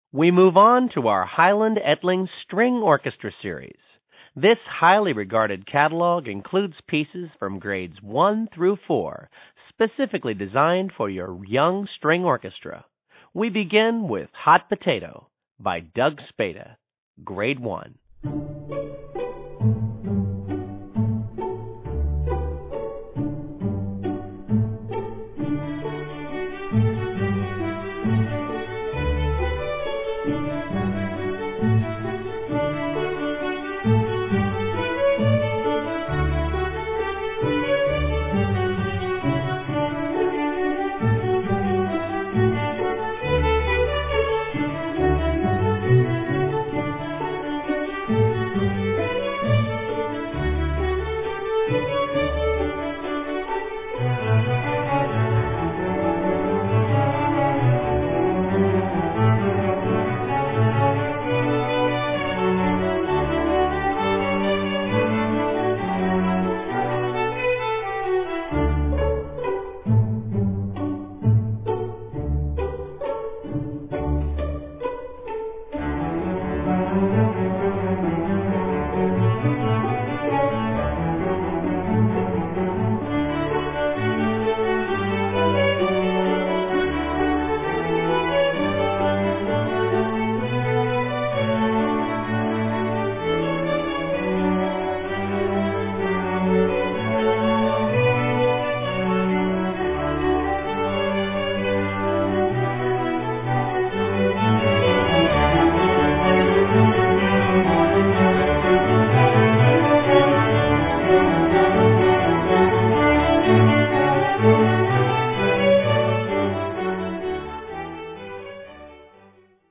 We move on to our Highland Etling String Orchestra series. This highly regarded catalog includes pieces from grades 1 through 4, specifically designed for your young string orchestra. We begin with Hot Potato by Doug Spada, grade 1.